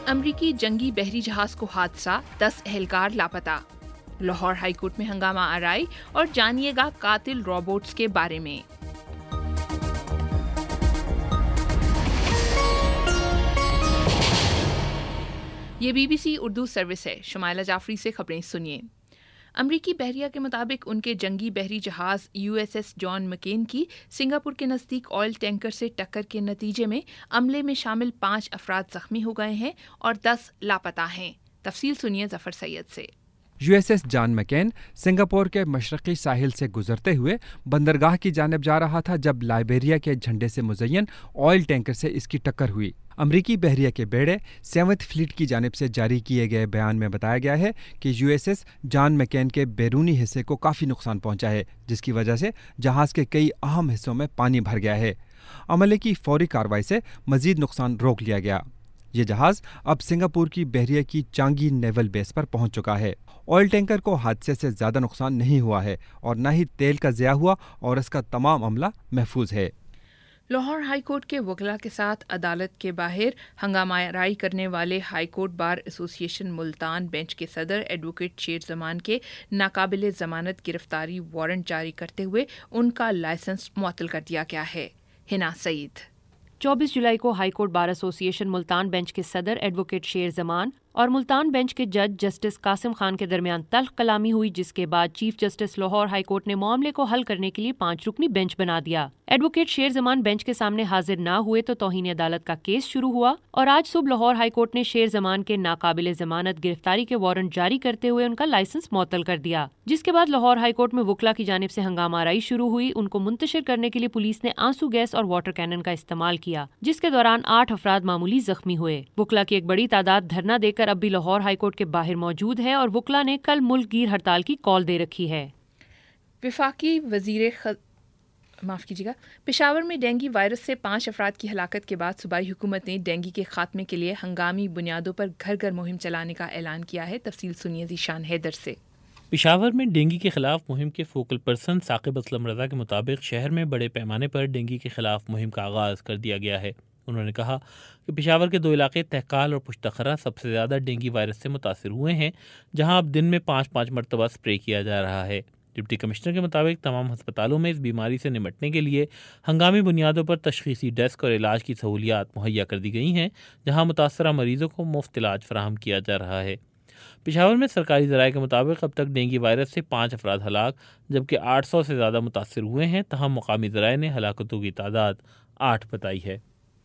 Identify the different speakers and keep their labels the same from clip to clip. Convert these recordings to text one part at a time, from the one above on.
Speaker 1: امریکی جنگی بحری جہاز کو حادثہ، 10 اہلکار لاپتہ۔ لاہور ہائی کورٹ میں ہنگامہ آرائی اور جانیے گا قاتل روبوٹس کے بارے میں۔ یہ BBC اردو سروس ہے۔ شمائلہ جعفری سے خبریں سنیے۔ امریکی بحریہ کے مطابق ان کے جنگی بحری جہاز USS جان مکین کی سنگاپور کے نزدیک آئل ٹینکر سے ٹکر کے نتیجے میں عملے میں شامل 5 افراد زخمی ہو گئے ہیں اور 10 لاپتہ ہیں۔ تفصیل سنیے ظفر سید سے۔
Speaker 2: USS جان مکین سنگاپور کے مشرقی ساحل سے گزرتے ہوئے بندرگاہ کی جانب جا رہا تھا جب لائبیریا کے جھنڈے سے مزین آئل ٹینکر سے اس کی ٹکر ہوئی۔ امریکی بحریہ کے بیڑے 7ویں فلیٹ کی جانب سے جاری کیے گئے بیان میں بتایا گیا ہے کہ USS جان مکین کے بیرونی حصے کو کافی نقصان پہنچا ہے، جس کی وجہ سے جہاز کے کئی اہم حصوں میں پانی بھر گیا ہے۔ عملے کی فوری کارروائی سے مزید نقصان روک لیا گیا۔ یہ جہاز اب سنگاپور کی بحریہ کی چانگی نیول بیس پر پہنچ چکا ہے۔ آئل ٹینکر کو حادثے سے زیادہ نقصان نہیں ہوا ہے اور نہ ہی تیل کا ضیاع ہوا اور اس کا تمام عملہ محفوظ ہے۔
Speaker 1: لاہور ہائی کورٹ کے وکلاء کے ساتھ عدالت کے باہر ہنگامہ آرائی کرنے والے ہائی کورٹ بار ایسوسی ایشن ملتان بینچ کے صدر ایڈوکیٹ شیر زمان کے ناقابل ضمانت گرفتاری وارنٹ جاری کرتے ہوئے ان کا لائسنس معطل کر دیا گیا ہے۔ ہنا سعید۔
Speaker 3: 24 جولائی کو ہائی کورٹ بار ایسوسی ایشن ملتان بینچ کے صدر ایڈوکیٹ شیر زمان اور ملتان بینچ کے جج جسٹس قاسم خان کے درمیان تلخ کلامی ہوئی، جس کے بعد chief justice Lahore high court نے معاملے کو حل کرنے کے لیے 5 رکنی بینچ بنا دیا۔ ایڈوکیٹ شیر زمان بینچ کے سامنے حاضر نہ ہوئے تو توہین عدالت کا کیس شروع ہوا اور آج صبح لاہور ہائی کورٹ نے شیر زمان کے ناقابل ضمانت گرفتاری کے وارنٹ جاری کرتے ہوئے ان کا لائسنس معطل کر دیا، جس کے بعد لاہور ہائی کورٹ میں وکلاء کی جانب سے ہنگامہ آرائی شروع ہوئی۔ ان کو منتشر کرنے کے لیے پولیس نے آنسو گیس اور واٹر کینن کا استعمال کیا، جس کے دوران 8 افراد معمولی زخمی ہوئے۔ وکلاء کی ایک بڑی تعداد دھرنا دے کر اب بھی لاہور ہائی کورٹ کے باہر موجود ہے اور وکلاء نے کل ملک گیر ہڑتال کی کال دے رکھی ہے۔
Speaker 1: پشاور میں ڈینگی وائرس سے 5 افراد کی ہلاکت کے بعد صوبائی حکومت نے ڈینگی کے خاتمے کے لیے ہنگامی بنیادوں پر گھر گھر مہم چلانے کا اعلان کیا ہے۔ تفصیل سنیے ذیشان حیدر سے۔
Speaker 4: پشاور میں ڈینگی کے خلاف مہم کے فوکل پرسن ثاقب اسلم رضا کے مطابق شہر میں بڑے پیمانے پر ڈینگی کے خلاف مہم کا آغاز کر دیا گیا ہے۔ انہوں نے کہا کہ پشاور کے 2 علاقے تہکال اور پشتخرہ سب سے زیادہ ڈینگی وائرس سے متاثر ہوئے ہیں، جہاں اب دن میں 5 مرتبہ سپرے کیا جا رہا ہے۔ ڈپٹی کمشنر کے مطابق تمام ہسپتالوں میں اس بیماری سے نمٹنے کے لیے ہنگامی بنیادوں پر تشخیصی ڈیسک اور علاج کی سہولیات مہیا کر دی گئی ہیں، جہاں متاثرہ مریضوں کو مفت علاج فراہم کیا جا رہا ہے۔ پشاور میں سرکاری ذرائع کے مطابق اب تک ڈینگی وائرس سے 5 افراد ہلاک جبکہ 800 سے زیادہ متاثر ہوئے ہیں، تاہم مقامی ذرائع نے ہلاکتوں کی تعداد 8 بتائی ہے۔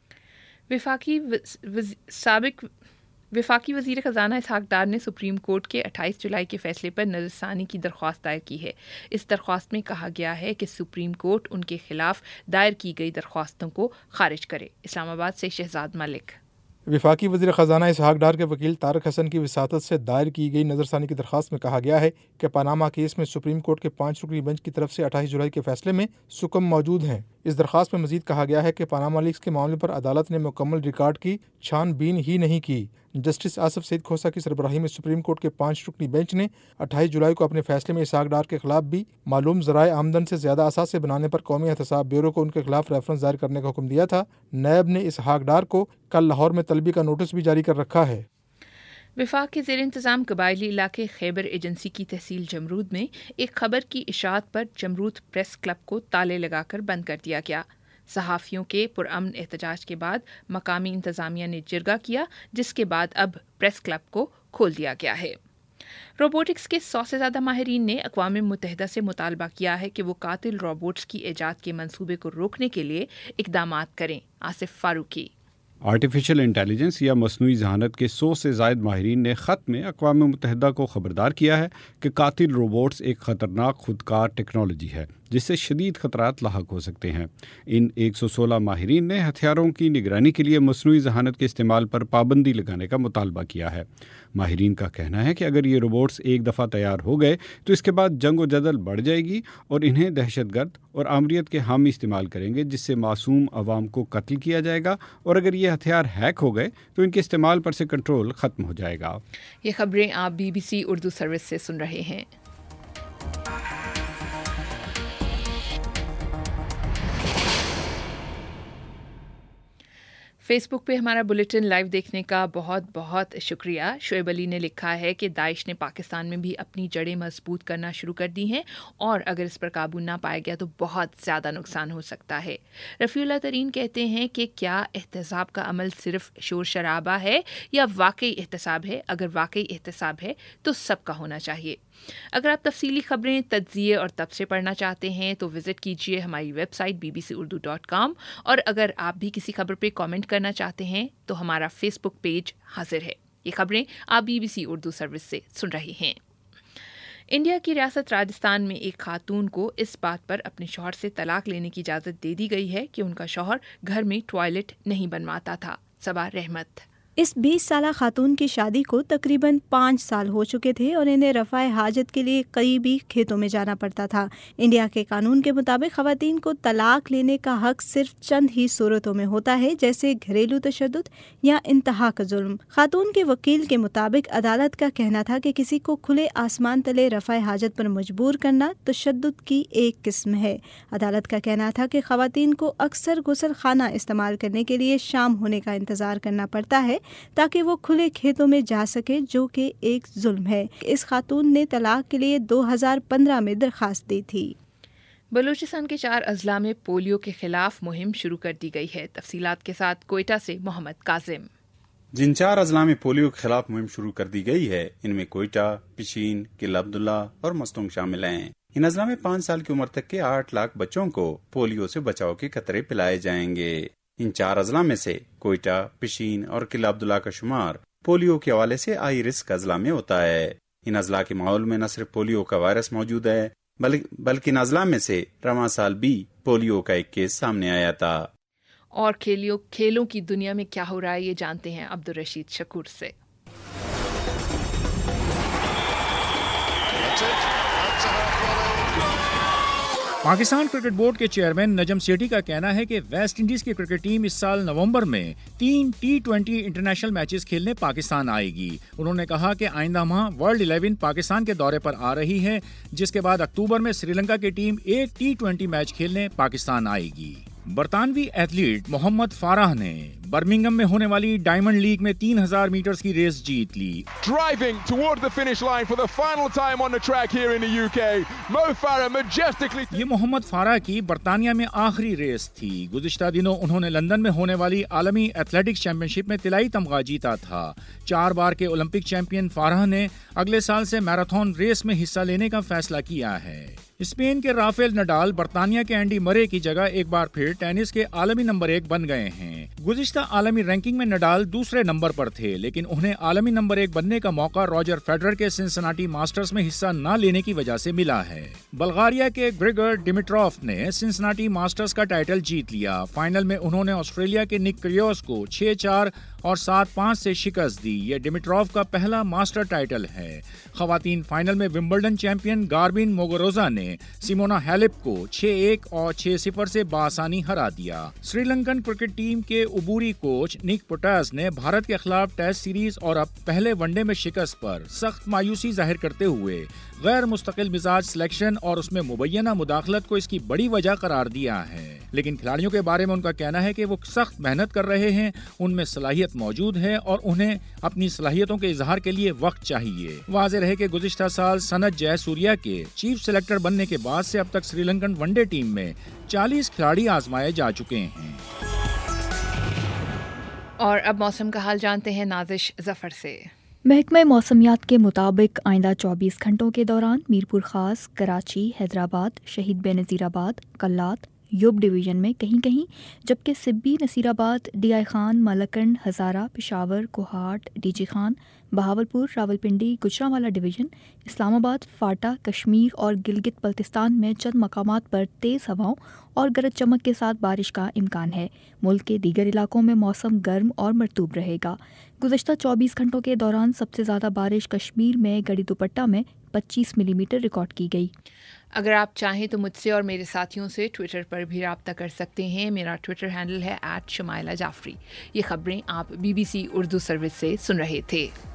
Speaker 1: وفاقی وزیر خزانہ اسحاق ڈار نے سپریم کورٹ کے 28 جولائی کے فیصلے پر نظر ثانی کی درخواست دائر کی ہے۔ اس درخواست میں کہا گیا ہے کہ سپریم کورٹ ان کے خلاف دائر کی گئی درخواستوں کو خارج کرے۔ اسلام آباد سے شہزاد ملک۔
Speaker 5: وفاقی وزیر خزانہ اسحاق ڈار کے وکیل طارق حسن کی وساطت سے دائر کی گئی نظر ثانی کی درخواست میں کہا گیا ہے کہ پاناما کیس میں سپریم کورٹ کے 5 رکنی بینچ کی طرف سے 28 جولائی کے فیصلے میں سکم موجود ہیں۔ اس درخواست میں مزید کہا گیا ہے کہ پاناما لیکس کے معاملے پر عدالت نے مکمل ریکارڈ کی چھان بین ہی نہیں کی۔ جسٹس آصف سعید کھوسہ کی سربراہی میں سپریم کورٹ کے 5 رکنی بینچ نے 28 جولائی کو اپنے فیصلے میں اسحاق ڈار کے خلاف بھی معلوم ذرائع آمدن سے زیادہ اثاثے بنانے پر قومی احتساب بیورو کو ان کے خلاف ریفرنس دائر کرنے کا حکم دیا تھا۔ نیب نے اسحاق ڈار کو کل لاہور میں طلبی کا نوٹس بھی جاری کر رکھا ہے۔
Speaker 1: وفاق کے زیر انتظام قبائلی علاقے خیبر ایجنسی کی تحصیل جمرود میں ایک خبر کی اشاعت پر جمرود پریس کلب کو تالے لگا کر بند کر دیا گیا۔ صحافیوں کے پرامن احتجاج کے بعد مقامی انتظامیہ نے جرگہ کیا، جس کے بعد اب پریس کلب کو کھول دیا گیا ہے۔ روبوٹکس کے 100 سے زیادہ ماہرین نے اقوام متحدہ سے مطالبہ کیا ہے کہ وہ قاتل روبوٹس کی ایجاد کے منصوبے کو روکنے کے لیے اقدامات کریں۔ آصف فاروقی۔
Speaker 6: آرٹیفیشل انٹیلیجنس یا مصنوعی ذہانت کے 100 سے زائد ماہرین نے خط میں اقوام متحدہ کو خبردار کیا ہے کہ قاتل روبوٹس ایک خطرناک خودکار ٹیکنالوجی ہے جس سے شدید خطرات لاحق ہو سکتے ہیں۔ ان 116 ماہرین نے ہتھیاروں کی نگرانی کے لیے مصنوعی ذہانت کے استعمال پر پابندی لگانے کا مطالبہ کیا ہے۔ ماہرین کا کہنا ہے کہ اگر یہ روبوٹس ایک دفعہ تیار ہو گئے تو اس کے بعد جنگ و جدل بڑھ جائے گی اور انہیں دہشت گرد اور آمریت کے حامی استعمال کریں گے، جس سے معصوم عوام کو قتل کیا جائے گا، اور اگر یہ ہتھیار ہیک ہو گئے تو ان کے استعمال پر سے کنٹرول ختم ہو جائے گا۔
Speaker 1: یہ خبریں آپ BBC اردو سروس سے سن رہے ہیں۔ फेस बुक पे हमारा बुलेटिन लाइव देखने का बहुत बहुत शुक्रिया। शोएब अली ने लिखा है कि दाइश ने पाकिस्तान में भी अपनी जड़ें मजबूत करना शुरू कर दी हैं और अगर इस पर काबू ना पाया गया तो बहुत ज़्यादा नुकसान हो सकता है। रफ़ीउल्लाह तरीन कहते हैं कि क्या एहतसाब का अमल सिर्फ शोर शराबा है या वाकई एहतसाब है? अगर वाकई एहतसाब है तो सबका होना चाहिए। अगर आप तफसीली खबरें, तज्ज़िये और तबसरे पढ़ना चाहते हैं तो विज़िट कीजिए हमारी वेबसाइट bbcurdu.com और अगर आप भी किसी खबर पर कमेंट करना चाहते हैं तो हमारा फेसबुक पेज हाजिर है। ये खबरें आप BBC उर्दू सर्विस से सुन रहे हैं। इंडिया की रियासत राजस्थान में एक खातून को इस बात पर अपने शौहर से तलाक लेने की इजाज़त दे दी गई है कि उनका शौहर घर में टॉयलेट नहीं बनवाता था। सबा रहमत।
Speaker 7: इस 20 साला खातून की शादी को तकरीबन 5 साल हो चुके थे और इन्हें रफ़ाए हाजत के लिए करीबी खेतों में जाना पड़ता था। इंडिया के कानून के मुताबिक ख़वातीन को तलाक लेने का हक सिर्फ चंद ही सूरतों में होता है, जैसे घरेलू तशद्दुद या इंतहा का जुल्म। खातून के वकील के मुताबिक अदालत का कहना था कि किसी को खुले आसमान तले रफ़ाए हाजत पर मजबूर करना तशद्दुद की एक किस्म है। अदालत का कहना था कि ख़वातीन को अक्सर गुसल खाना इस्तेमाल करने के लिए शाम होने का इंतज़ार करना पड़ता है ताकि वो खुले खेतों में जा सके, जो कि एक जुल्म है। इस खातून ने तलाक के लिए 2015 में दरखास्त दी थी।
Speaker 1: बलूचिस्तान के 4 अजला में पोलियो के खिलाफ मुहिम शुरू कर दी गई है। तफसीलात के साथ कोयटा से मोहम्मद काजिम।
Speaker 8: जिन 4 अजला में पोलियो के खिलाफ मुहिम शुरू कर दी गई है, इनमें कोयटा, पिशीन, किला अब्दुल्ला और मस्तूंग शामिल हैं। इन अजला में 5 साल की उम्र तक के 8 लाख बच्चों को पोलियो से बचाव के कतरे पिलाए जाएंगे। इन 4 अजला में से कोयटा, पिशीन और किला अब्दुल्ला का शुमार पोलियो के हवाले से हाई रिस्क अजला में होता है। इन अजला के माहौल में न सिर्फ पोलियो का वायरस मौजूद है बल्कि इन अजला में से रवां साल भी पोलियो का एक केस सामने आया था।
Speaker 1: और खेलों की दुनिया में क्या हो रहा है ये जानते हैं अब्दुल रशीद शकूर से।
Speaker 9: पाकिस्तान क्रिकेट बोर्ड के चेयरमैन नजम सेठी का कहना है कि वेस्ट इंडीज की क्रिकेट टीम इस साल नवंबर में 3 T20 इंटरनेशनल मैचेस खेलने पाकिस्तान आएगी। उन्होंने कहा कि आइंदा माह वर्ल्ड 11 पाकिस्तान के दौरे पर आ रही है, जिसके बाद अक्टूबर में श्रीलंका की टीम एक T20 मैच खेलने पाकिस्तान आएगी। बरतानवी एथलीट मोहम्मद फाराह ने बर्मिंघम में होने वाली डायमंड लीग में 3000 मीटर की रेस जीत ली।
Speaker 10: Driving toward the finish line for the final time on the track here in the UK, Mo Farah majestically.
Speaker 9: ये मोहम्मद फाराह की बरतानिया में आखिरी रेस थी। गुज़िश्ता दिनों उन्होंने लंदन में होने वाली आलमी एथलेटिक्स चैंपियनशिप में तिलाई तमगा जीता था। 4 बार के ओलंपिक चैंपियन फाराह ने अगले साल से मैराथन रेस में हिस्सा लेने का फैसला किया है। स्पेन के राफेल नडाल बरतानिया के एंडी मरे की जगह एक बार फिर टेनिस के आलमी नंबर 1 बन गए हैं। गुज़िश्ता आलमी रैंकिंग में नडाल दूसरे नंबर पर थे, लेकिन उन्हें आलमी नंबर 1 बनने का मौका रॉजर फेडरर के सिंसिनाटी मास्टर्स में हिस्सा न लेने की वजह से मिला है। बल्गारिया के ग्रिगोर डिमिट्रोव ने सिंसिनाटी मास्टर्स का टाइटल जीत लिया। फाइनल में उन्होंने ऑस्ट्रेलिया के निक क्रियोस को 6-4 और 7-5 से शिकस्त दी। यह डिमिट्रोव का पहला मास्टर टाइटल है। खवातीन फाइनल में विंबलडन चैंपियन गार्बिन मोगोरोजा ने सिमोना हैलेप को 6-1 और 6-0 से बासानी हरा दिया। श्रीलंकन क्रिकेट टीम के उबूरी कोच निक पोटास ने भारत के खिलाफ टेस्ट सीरीज और अब पहले वनडे में शिकस्त पर सख्त मायूसी जाहिर करते हुए गैर मुस्तकिल मिजाज सिलेक्शन और उसमें मुबैना मुदाखलत को इसकी बड़ी वजह करार दिया है। लेकिन खिलाड़ियों के बारे में उनका कहना है कि वो सख्त मेहनत कर रहे हैं, उनमें सलाहियत मौजूद है और उन्हें अपनी सलाहियतों के इजहार के लिए वक्त चाहिए। वाज़ेह रहे कि गुज़िश्ता साल सनत जयसूर्या के चीफ सेलेक्टर बनने के बाद से अब तक श्रीलंकन वनडे टीम में 40 खिलाड़ी आजमाए जा चुके हैं।
Speaker 1: और अब मौसम का हाल जानते हैं नाजिश जफर से।
Speaker 11: महकमा मौसमियात के मुताबिक आइंदा 24 घंटों के दौरान मीरपुर खास, कराची, हैदराबाद, शहीद बेनज़ीराबाद, कल्लात, यूब डिवीज़न में कहीं कहीं, जबकि Sibi, Nasirabad, DI Khan, Malakand, Hazara, Peshawar, Kohat, DG Khan, Bahawalpur, Rawalpindi, Gujranwala division, Islamabad, FATA, Kashmir और गिलगित बल्तिस्तान में चंद मकामात पर तेज़ हवाओं और गरज चमक के साथ बारिश का इम्कान है। मुल्क के दीगर इलाकों में मौसम गर्म और मरतूब रहेगा। गुज़श्ता 24 घंटों के दौरान सबसे ज़्यादा बारिश कश्मीर में गड़ी दुपट्टा में 25 मिलीमीटर रिकॉर्ड की गई।
Speaker 1: अगर आप चाहें तो मुझसे और मेरे साथियों से ट्विटर पर भी रब्ता कर सकते हैं। मेरा ट्विटर हैंडल है @शुमाइला जाफरी। ये खबरें आप BBC उर्दू सर्विस से सुन रहे थे।